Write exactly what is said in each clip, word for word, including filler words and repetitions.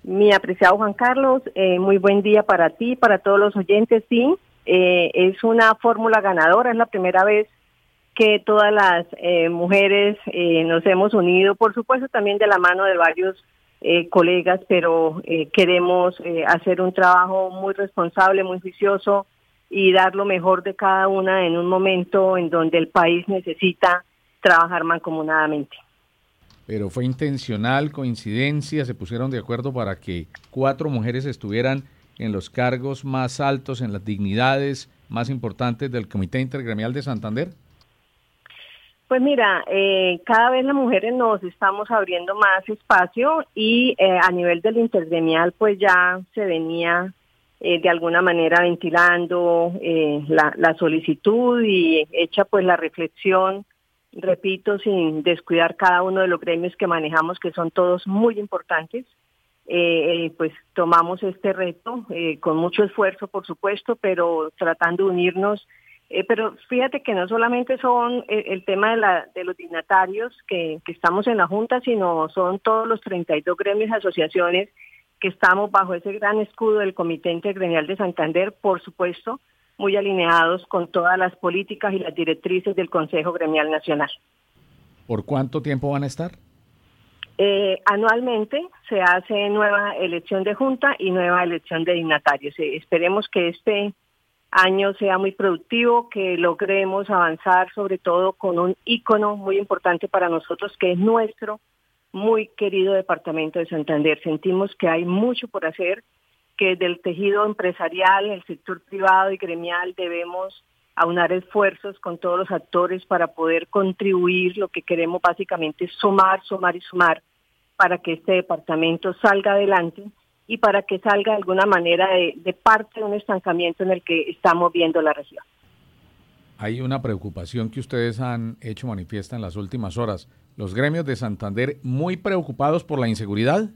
Mi apreciado Juan Carlos, eh, muy buen día para ti, para todos los oyentes. Sí, eh, es una fórmula ganadora, es la primera vez que todas las eh, mujeres eh, nos hemos unido, por supuesto también de la mano de varios eh, colegas, pero eh, queremos eh, hacer un trabajo muy responsable, muy juicioso y dar lo mejor de cada una en un momento en donde el país necesita trabajar mancomunadamente. Pero fue intencional, coincidencia, se pusieron de acuerdo para que cuatro mujeres estuvieran en los cargos más altos, en las dignidades más importantes del Comité Intergremial de Santander. Pues mira, eh, cada vez las mujeres nos estamos abriendo más espacio y eh, a nivel del intergremial pues ya se venía eh, de alguna manera ventilando eh, la, la solicitud y hecha pues la reflexión, repito, sin descuidar cada uno de los gremios que manejamos, que son todos muy importantes. Eh, eh, pues tomamos este reto eh, con mucho esfuerzo, por supuesto, pero tratando de unirnos. Eh, pero fíjate que no solamente son el, el tema de, la, de los dignatarios que, que estamos en la Junta, sino son todos los treinta y dos gremios y asociaciones que estamos bajo ese gran escudo del Comité Intergremial de Santander, por supuesto, muy alineados con todas las políticas y las directrices del Consejo Gremial Nacional. ¿Por cuánto tiempo van a estar? Eh, anualmente se hace nueva elección de Junta y nueva elección de dignatarios. Eh, esperemos que este año sea muy productivo, que logremos avanzar sobre todo con un ícono muy importante para nosotros que es nuestro muy querido departamento de Santander. Sentimos que hay mucho por hacer, que del tejido empresarial, el sector privado y gremial debemos aunar esfuerzos con todos los actores para poder contribuir. Lo que queremos básicamente es sumar, sumar y sumar para que este departamento salga adelante y para que salga de alguna manera de, de parte de un estancamiento en el que estamos viendo la región. Hay una preocupación que ustedes han hecho manifiesta en las últimas horas. ¿Los gremios de Santander muy preocupados por la inseguridad?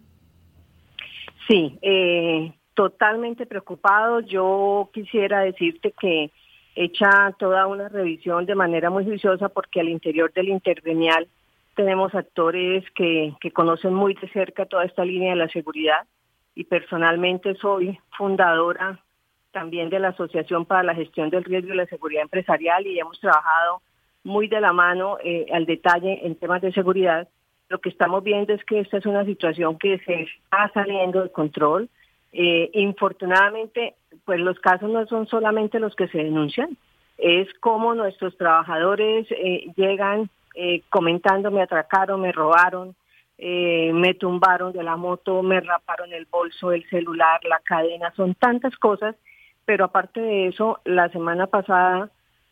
Sí, eh, totalmente preocupados. Yo quisiera decirte que hecha toda una revisión de manera muy juiciosa porque al interior del intergremial tenemos actores que, que conocen muy de cerca toda esta línea de la seguridad. Y personalmente soy fundadora también de la Asociación para la Gestión del Riesgo y la Seguridad Empresarial y hemos trabajado muy de la mano eh, al detalle en temas de seguridad. Lo que estamos viendo es que esta es una situación que se está saliendo de control. Eh, infortunadamente, pues los casos no son solamente los que se denuncian, es como nuestros trabajadores eh, llegan eh, comentando me atracaron, me robaron, Eh, me tumbaron de la moto, me raparon el bolso, el celular, la cadena, son tantas cosas, pero aparte de eso, la semana pasada,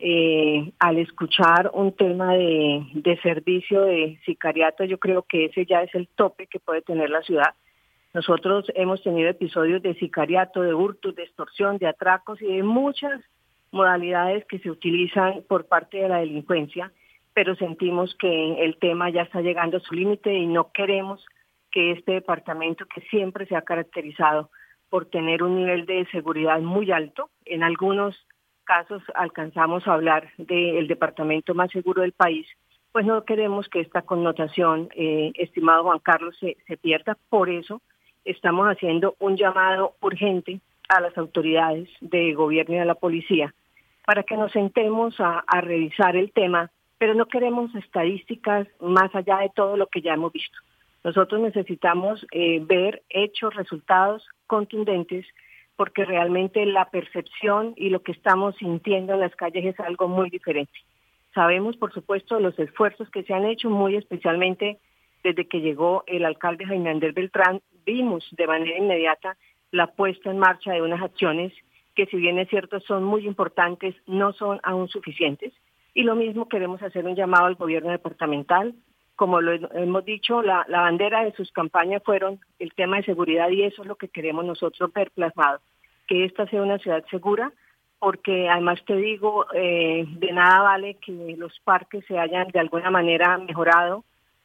eh, al escuchar un tema de, de servicio de sicariato, yo creo que ese ya es el tope que puede tener la ciudad. Nosotros hemos tenido episodios de sicariato, de hurtos, de extorsión, de atracos y de muchas modalidades que se utilizan por parte de la delincuencia, pero sentimos que el tema ya está llegando a su límite y no queremos que este departamento, que siempre se ha caracterizado por tener un nivel de seguridad muy alto, en algunos casos alcanzamos a hablar del departamento más seguro del país, pues no queremos que esta connotación, eh, estimado Juan Carlos, se, se pierda. Por eso estamos haciendo un llamado urgente a las autoridades de gobierno y a la policía para que nos sentemos a, a revisar el tema, pero no queremos estadísticas más allá de todo lo que ya hemos visto. Nosotros necesitamos eh, ver hechos, resultados contundentes, porque realmente la percepción y lo que estamos sintiendo en las calles es algo muy diferente. Sabemos, por supuesto, los esfuerzos que se han hecho, muy especialmente desde que llegó el alcalde Jaime Andrés Beltrán, vimos de manera inmediata la puesta en marcha de unas acciones que, si bien es cierto, son muy importantes, no son aún suficientes. Y lo mismo queremos hacer un llamado al gobierno departamental. Como lo hemos dicho, la, la bandera de sus campañas fueron el tema de seguridad y eso es lo que queremos nosotros ver plasmado, que esta sea una ciudad segura, porque además te digo, eh, de nada vale que los parques se hayan de alguna manera mejorado,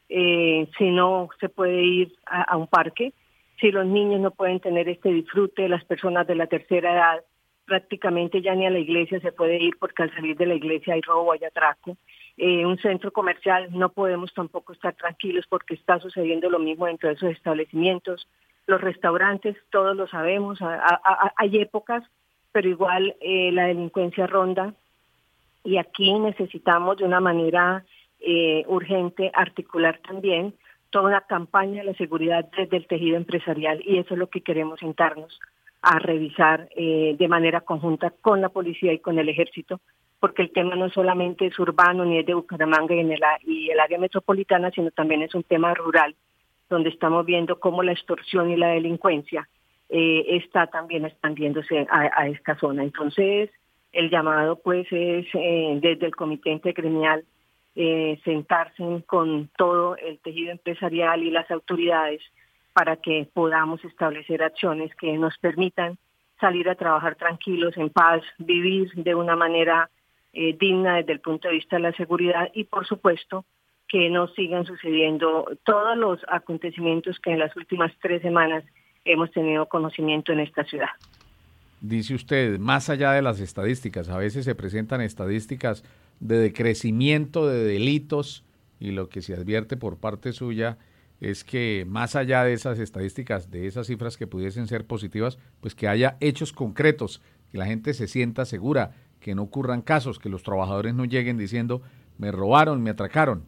eh, si no se puede ir a, a un parque, si los niños no pueden tener este disfrute, las personas de la tercera edad, prácticamente ya ni a la iglesia se puede ir porque al salir de la iglesia hay robo, hay atraco. Eh, un centro comercial no podemos tampoco estar tranquilos porque está sucediendo lo mismo dentro de esos establecimientos. los restaurantes, todos lo sabemos, a, a, a, hay épocas, pero igual eh, la delincuencia ronda y aquí necesitamos de una manera eh, urgente articular también toda una campaña de la seguridad desde el tejido empresarial y eso es lo que queremos sentarnos a revisar eh, de manera conjunta con la policía y con el ejército, porque el tema no solamente es urbano ni es de Bucaramanga y, en el, y el área metropolitana, sino también es un tema rural, donde estamos viendo cómo la extorsión y la delincuencia eh, está también expandiéndose a, a esta zona. Entonces, el llamado pues es eh, desde el Comité Intergremial eh, sentarse con todo el tejido empresarial y las autoridades para que podamos establecer acciones que nos permitan salir a trabajar tranquilos, en paz, vivir de una manera eh, digna desde el punto de vista de la seguridad y, por supuesto, que no sigan sucediendo todos los acontecimientos que en las últimas tres semanas hemos tenido conocimiento en esta ciudad. Dice usted, más allá de las estadísticas, a veces se presentan estadísticas de decrecimiento de delitos y lo que se advierte por parte suya es que más allá de esas estadísticas, de esas cifras que pudiesen ser positivas, pues que haya hechos concretos, que la gente se sienta segura, que no ocurran casos, que los trabajadores no lleguen diciendo, me robaron, me atracaron.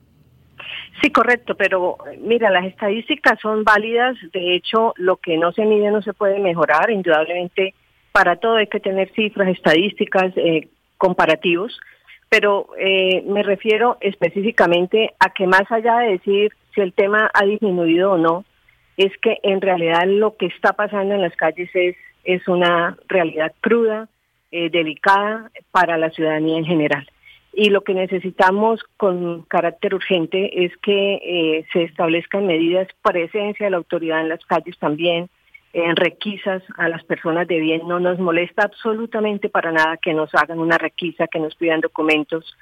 Sí, correcto, pero mira, las estadísticas son válidas, de hecho, lo que no se mide no se puede mejorar, indudablemente para todo hay que tener cifras, estadísticas, eh, comparativos, pero eh, me refiero específicamente a que más allá de decir si el tema ha disminuido o no, es que en realidad lo que está pasando en las calles es, es una realidad cruda, eh, delicada para la ciudadanía en general. Y lo que necesitamos con carácter urgente es que eh, se establezcan medidas, presencia de la autoridad en las calles también, en requisas a las personas de bien. No nos molesta absolutamente para nada que nos hagan una requisa, que nos pidan documentos,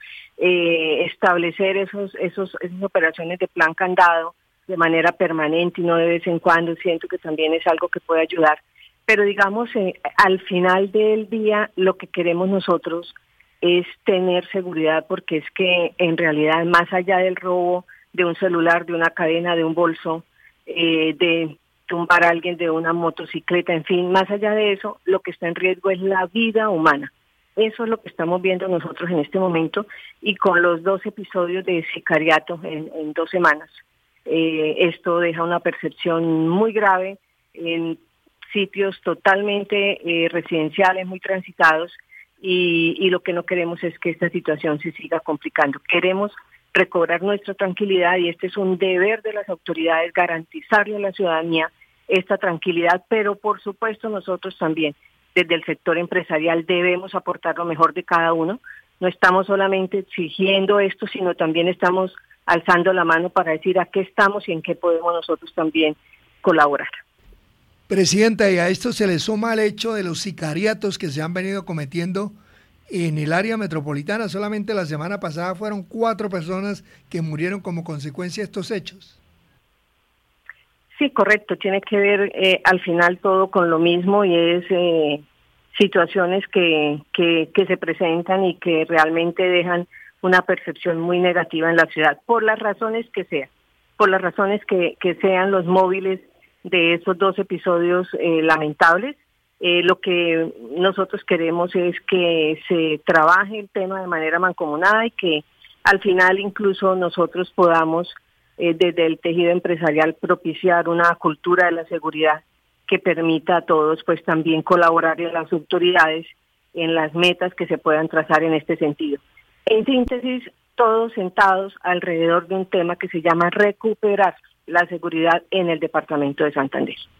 eh, establecer esos, esos, esas operaciones de plan candado de manera permanente y no de vez en cuando. Siento que también es algo que puede ayudar. Pero digamos, eh, al final del día lo que queremos nosotros es tener seguridad, porque es que en realidad más allá del robo de un celular, de una cadena, de un bolso, eh, de tumbar a alguien de una motocicleta, en fin, más allá de eso, lo que está en riesgo es la vida humana. Eso es lo que estamos viendo nosotros en este momento y con los dos episodios de sicariato en, en dos semanas. Eh, esto deja una percepción muy grave en sitios totalmente eh, residenciales, muy transitados, y, y lo que no queremos es que esta situación se siga complicando. Queremos recobrar nuestra tranquilidad y este es un deber de las autoridades, garantizarle a la ciudadanía esta tranquilidad, pero por supuesto nosotros también, desde el sector empresarial, debemos aportar lo mejor de cada uno. No estamos solamente exigiendo esto, sino también estamos alzando la mano para decir a qué estamos y en qué podemos nosotros también colaborar. Presidenta, y a esto se le suma el hecho de los sicariatos que se han venido cometiendo en el área metropolitana. Solamente la semana pasada fueron cuatro personas que murieron como consecuencia de estos hechos. Sí, correcto. Tiene que ver eh, al final todo con lo mismo y es eh, situaciones que, que, que se presentan y que realmente dejan una percepción muy negativa en la ciudad, por las razones que sean, por las razones que, que sean los móviles de esos dos episodios eh, lamentables. Eh, lo que nosotros queremos es que se trabaje el tema de manera mancomunada y que al final incluso nosotros podamos eh, desde el tejido empresarial propiciar una cultura de la seguridad que permita a todos pues también colaborar en las autoridades en las metas que se puedan trazar en este sentido. En síntesis, todos sentados alrededor de un tema que se llama recuperar la seguridad en el departamento de Santander.